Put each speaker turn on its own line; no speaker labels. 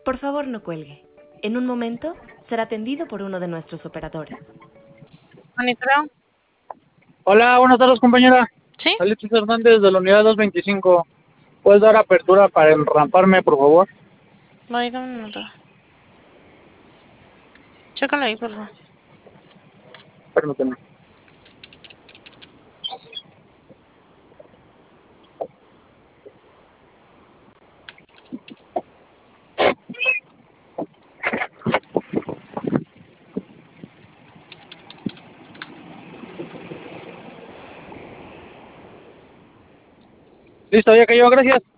Por favor, no cuelgue. En un momento será atendido por uno de nuestros operadores.
Monitoreo.
Hola, buenas tardes, compañera.
¿Sí?
Alexis Hernández de la unidad 225. ¿Puedes dar apertura para enramparme, por favor?
Voy, dame un minuto. Chécalo ahí, por favor.
Permíteme. Listo, ya cayó, gracias.